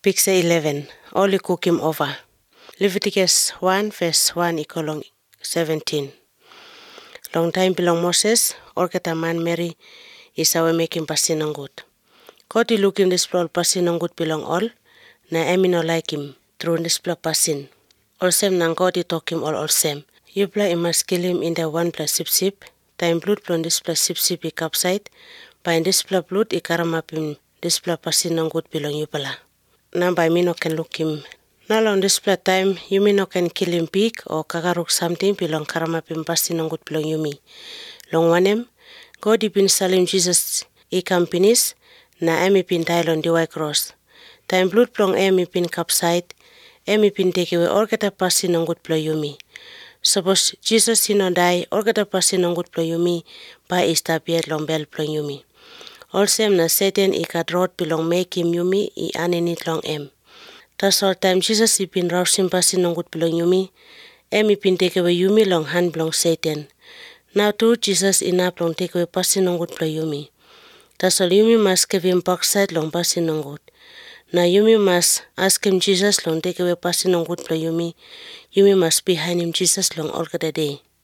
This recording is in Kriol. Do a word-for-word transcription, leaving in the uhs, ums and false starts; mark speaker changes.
Speaker 1: Picture eleven. Only cook him over. Leviticus one verse one equal seventeen. Long time belong Moses, or kata man Mary, is our making pasinonggut. God di look him this plol pasinonggut belong all, na emi no like him through this plol pasin. All same nang God di talk him all all same. You play him must kill him in the one plus sip sip, time blood plon this plus sip sip i capside, by this plol blood i karamap him this plol pasinonggut belong you pala. Now by me no can look him. Now on this plot time, you may no can kill him pig or kagaruk something belong karamapim pasinonggut belong you me. Long wanem, God ipin salim Jesus i kampinis, na emi pin tailon di white cross. Time blood plong emi pin capside, emi pin take away or kata pasinonggut belong you me. Suppose Jesus sino die or kata pasinonggut belong you me, by istapiet long bell belong you me. All same na Satan i kadrot belong make him you me i aninit long em. Tas all time Jesus ipin rausim pasinonggut belong you me, em ipin take away you me long hand belong Satan. Now too Jesus inap long take away pasinonggut belong you me. Tas all you me must give him backside long pasinonggut. Now you me must ask him Jesus long take away pasinonggut belong you me. You me must behind him Jesus long all the day.